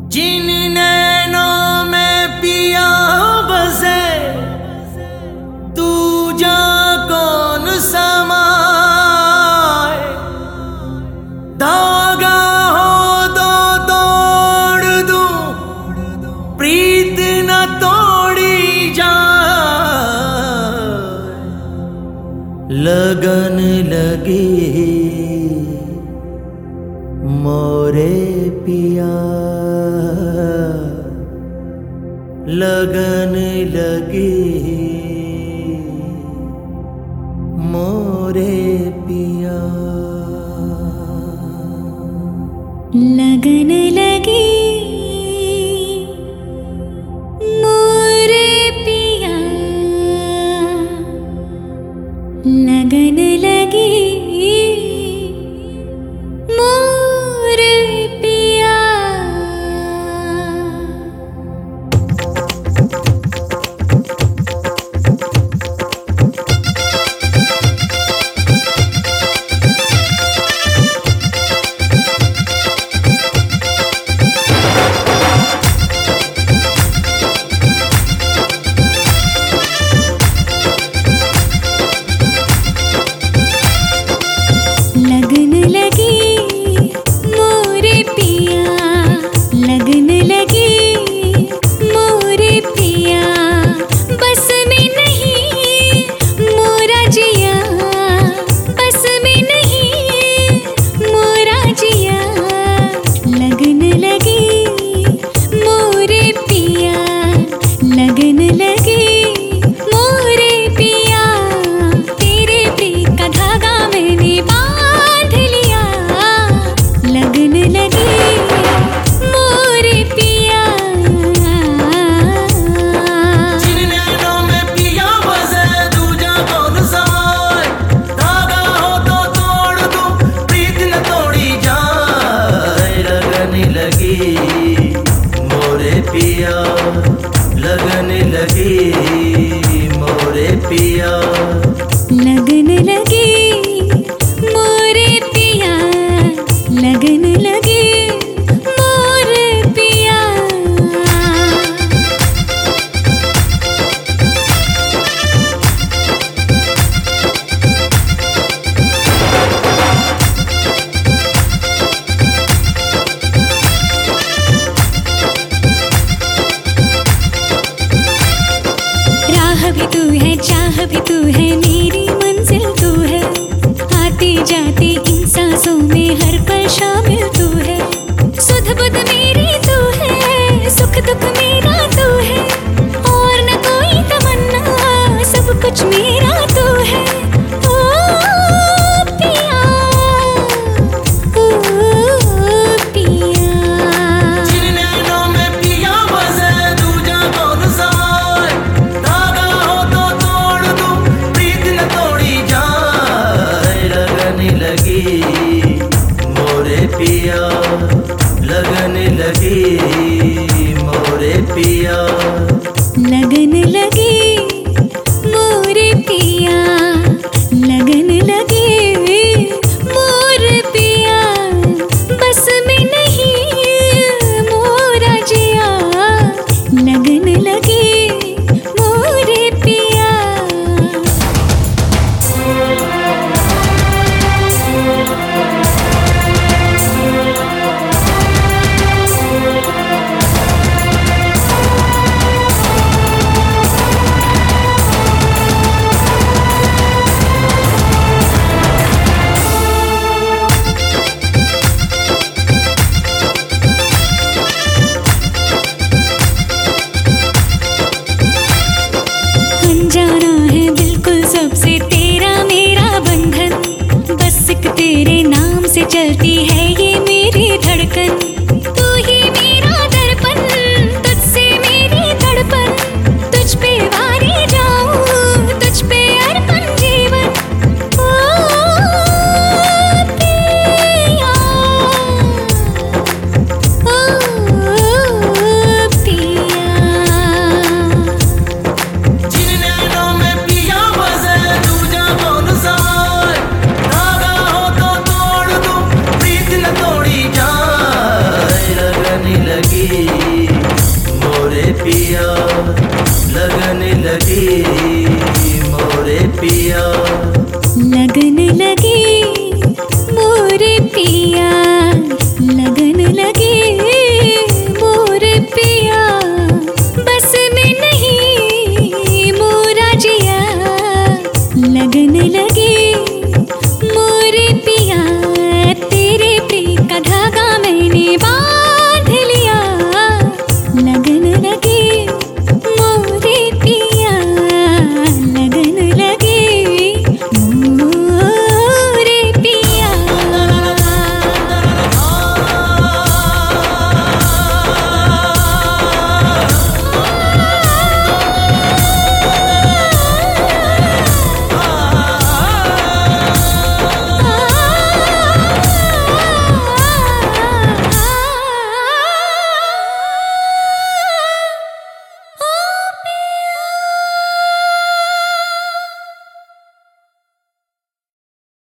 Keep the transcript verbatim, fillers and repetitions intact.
जिन नैनों में पिया बसे तू जा कौन समाए। धागा हो तो तोड़ दूं, प्रीत न तोड़ी जाए। लगन लगी मोरे पिया, लगन लगी मोरे पिया। लगन लगी मोरे पिया, लगन लगी मोरे पिया। लगन लगी मोरे पिया, लगन लगी मोरे पिया। बस में नहीं मोरा जिया, बस में नहीं मोरा जिया। लगन लगी मोरे पिया, लगन लगी मोरे पिया। तेरे प्रीत का धागा मैंने बांध लिया। लगन लगी मोरे पिया। जिन नैनों में पिया बसे तू जा कौन समाए। धागा हो तो तोड़ दूं, प्रीत न तोड़ी जाए। लगन लगी मोरे पिया, लगन लगी मोरे पिया। लगन लगी मोरे पिया, लगन लगी मोरे पिया। राह भी तू है, चाह भी तू है, मेरी मंजिल तू है। आते जाते इन सांसों में हर पल शामिल तू है। सुध बुध मेरी तू है, सुख दुख मेरा तू है। और न कोई तमन्ना, सब कुछ मेरा तू है। ओ पिया, ओ पिया। जिन नैनों में पिया बसे तू जा कौन समाए। धागा हो तो तोड़ दूं, प्रीत न तोड़ी जाए। लगन लगी मोरे पिया, लगन लगी